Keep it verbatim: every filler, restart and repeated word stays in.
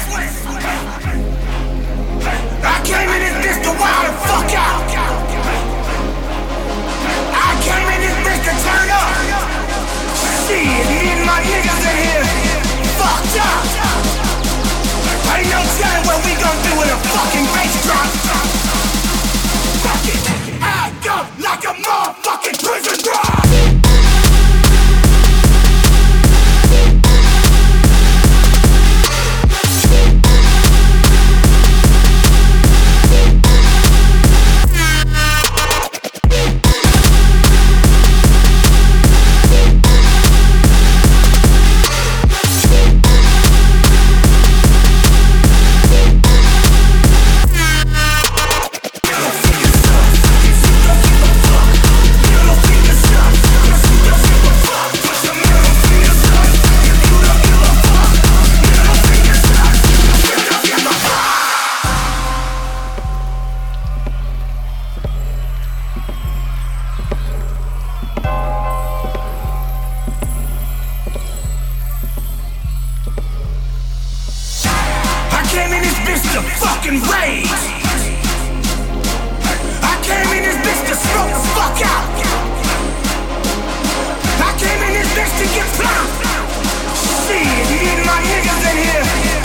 I came in this bitch to wild the fuck out. I came in this bitch to turn up. Shit, me and my niggas in here fucked up. Ain't no telling what we gon' do with a fucking bass drop. Fuck it, act up like a motherfucking prison drum. To get plopped. Shit, me and my niggas in here